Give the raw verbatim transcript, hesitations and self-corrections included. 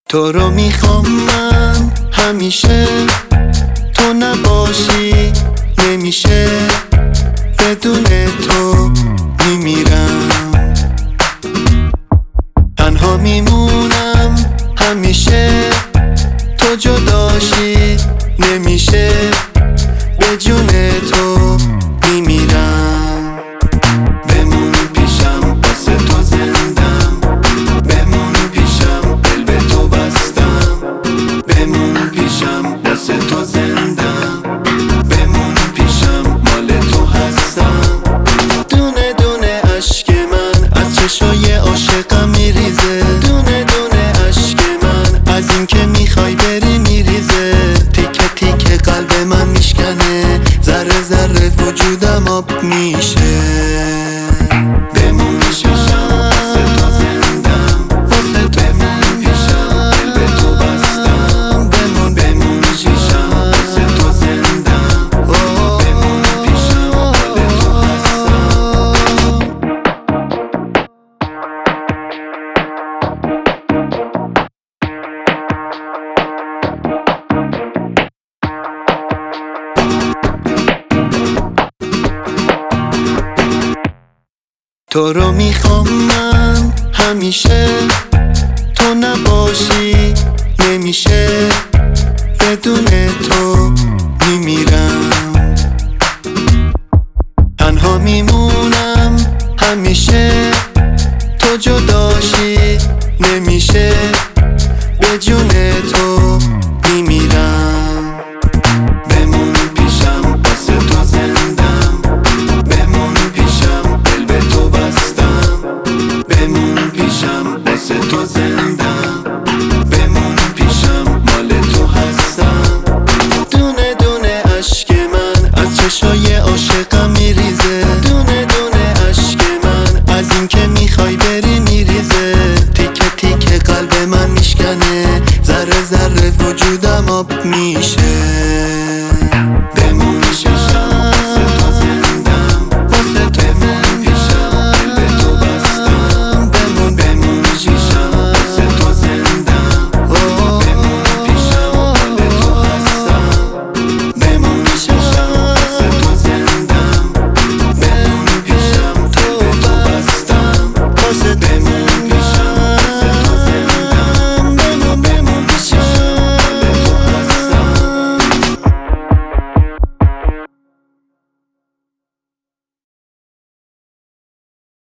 تو رو میخوام من همیشه، تو نباشی نمیشه، بدون تو میمیرم، تنها میمونم همیشه، تو جداشی نمیشه، به جون تو میمیرم. بمون پیشم واسه تو زندم، بمون پیشم دل به تو بستم، بمون پیشم واسه تو زندم، بمون پیشم مال تو هستم. دونه دونه اشک من از چشای عاشقم میریزه، دونه دونه اشک من از این که میخوای بری میریزه، تیکه تیکه قلب من میشکنه، ذره ذره وجودم آب میشه. بمون پیشم واسه تو زندم، واسه تو بمون پیشم دل به تو بستم، بمون بمون پیشم واسه تو زندم، بمون پیشم مال تو هستم. تو رو میخوام من همیشه، تو نباشی نمیشه، بدون تو میمیرم، تنها میمونم همیشه، تو جداشی نمیشه، به جون تو میمیرم. بمون پیشم واسه تو زندم، بمون پیشم دل به تو بستم، بمون پیشم واسه تو زندم، بمون پیشم مال تو هستم. دونه دونه اشک من از چشای عاشقم میریزه، دونه دونه اشک من از این که میخوای بری